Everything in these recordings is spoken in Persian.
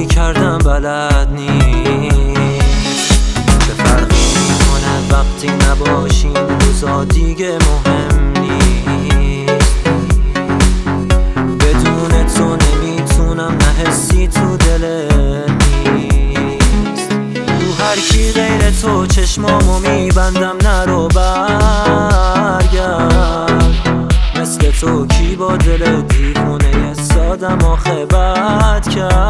کردم بلد نیست. چه فرقی میکنه وقتی نباشین روزا دیگه مهم نیست. بدون تو نمیتونم، نه حسی تو دلت نیست. رو هر کی غیر تو چشمامو میبندم، نرو برگرد. مثل تو کی با دل دیوونه سادم آخه بد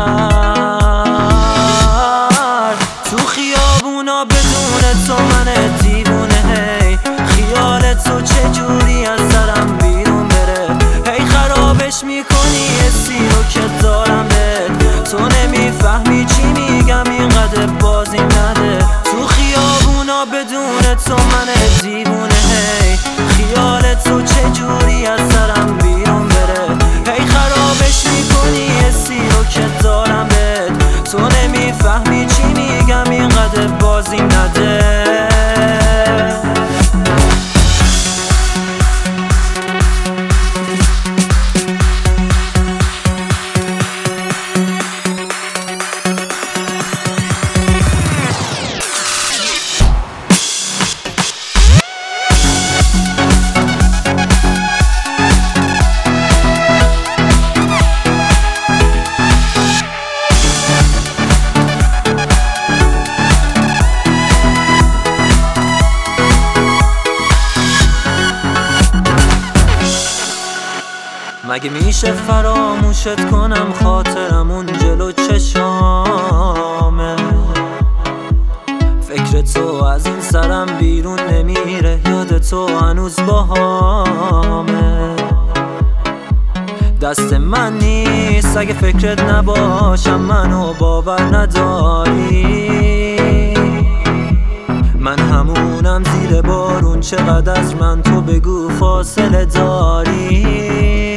کرد. تو خیابونا بدون تو من دیوونه، هی خیال تو چجوری از سرم بیرون بره. هی خرابش میکنی حسی رو که دارم بهت. تو نمیفهمی چی میگم، اینقدر بازی نده. تو خیابونا بدون تو من دیوونه، هی خیال تو چجوری از سرم بیرون بره. هی خرابش میکنی حسی رو که دارم بهت. تو نمیفهمی چی میگم، اینقدر بازی نده. مگه میشه فراموشت کنم، خاطرم اون جلو چشامه. فکر تو از این سرم بیرون نمیره، یاد تو هنوز باهامه. دست من نیست اگه فکرت نباشم، منو باور نداری. من همونم زیر بارون، چقدر از من تو بگو فاصله داری.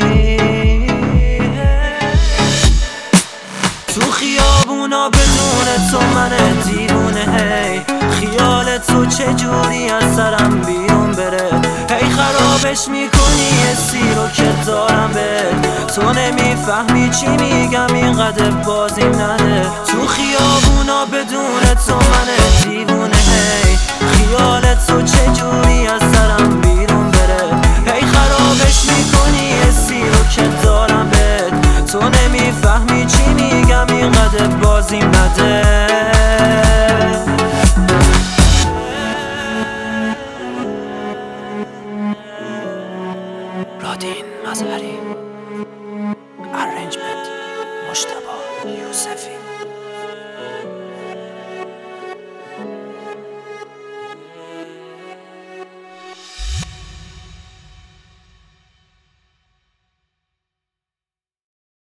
تو خیابونا بدون تو من دیوونه، هی خیال تو چجوری از سرم بیرون بره. هی خرابش میکنی حسی رو که دارم بهت. تو نمیفهمی چی میگم، اینقدر بازی نده. تو خیابونا بدون تو من دیوونه، هی خیال تو چجوری از سرم بیرون بره. هی خرابش میکنی حسی رو که دارم بهت. تو نمیفهمی چی میگم، اینقدر بازی نده. رادین مظهری.